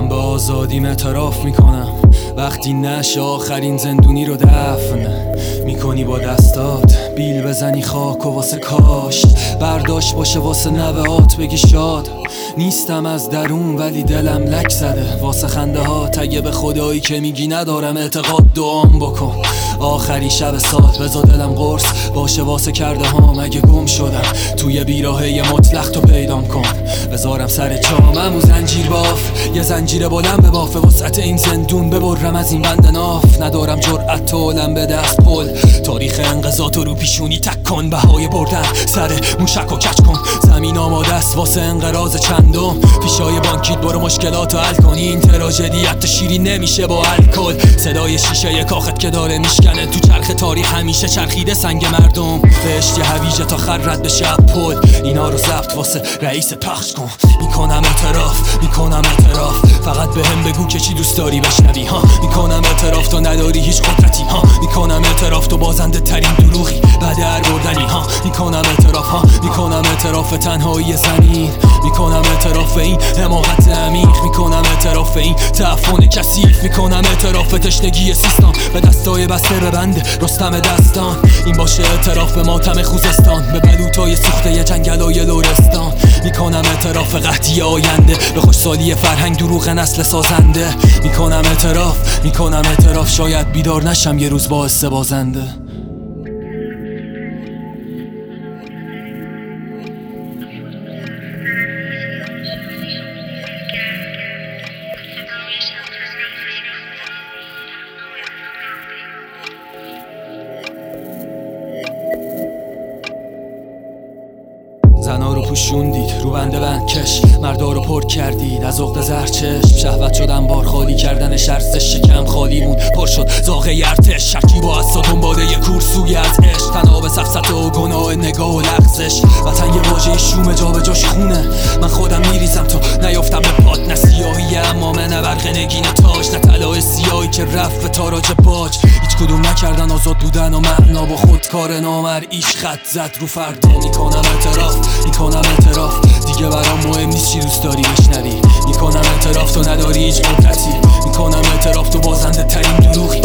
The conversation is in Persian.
من به آزادیم اعتراف میکنم وقتی نشه آخرین زندونی رو دفن میکنی با دستات، بیل بزنی خاک و واسه کاشت برداشت باشه واسه نوهات بگی شاد. نیستم از درون ولی دلم لک زده واسه خنده ها، تگه به خدایی که میگی ندارم اعتقاد دعام بکن. آخری شب سال بذار دلم قرص باشه واسه کرده ها، مگه گم شدم توی بیراهه مطلق تو پیدام کن. بذارم سر چامم و زنجیر باف، یه زنجیر بلند به بافه وسط این زندون ببرم از این بند ناف. ندارم جرأت تولم به دست پل، تاریخ انقضات رو پیشونی تک کن. بهای بردن سر موشک و کچ کن، زمین آماده است واسه انقراض چندم. پیشای بانکیت برو مشکلاتو حل کن، این تراژدی حتی شیرین نمیشه با الکل. صدای شیشه کاخت که داره میشکنه تو چرخ تاریخ، همیشه چرخیده سنگ مردم. بهشت هویجه تا خرد بشه پل، اینا رو ضبط واسه رئیس پخش کن. میکنم اعتراف فقط بهم بگو که چی دوست داری بشنوی ها. میکنم اعتراف تو نداری هیچ قدرتی ها. میکنم اعتراف تو بازنده ترین دروغی بعد هر بردنی ها. میکنم اعتراف تنهایی زمین. میکنم اعتراف این حماقت عمیق. میکنم اعتراف این تعفن کثیف. میکنم اعتراف تشنگی سیستان به دستای بسته ببنده رستم دستان. این باشه اعتراف به ماتم خوزستان، به بلوطای سوخته جنگلای لرستان. میکنم اعتراف قحطی آینده به خوشسالی فرهنگ دروغ نسل سازنده. میکنم اعتراف شاید بیدار نشم یه روز با حس بازنده. زنا رو پوشوندید رو بنده بندکش، مردا رو پر کردید از عقد زرچشم. شهوت شدن بار خالی کردن شرسش، شکم خالی مون پر شد زاغه ارتش. شکیب و اصلا دنباله یه کورسوی از عشق، تناب سفسط و گناه نگاه و لغزش. وطن یه واژه شوم جا به جاش خونه، من خودم میریزم تا نیافتم به پات. نه سیاهی اما نه برق نگین تاج، نه طلای سیاهی که رفت به تاراج باج. هیچ کدوم نکردن آزاد بودن و معنا با خودکار نامرئیش خط زد رو فردا. میکنم اعتراف دیگه برام مهم نیست چی دوست داری بشنوی. میکنم اعتراف تو نداری هیچ قدرتی. میکنم اعتراف تو بازنده ترین دروغی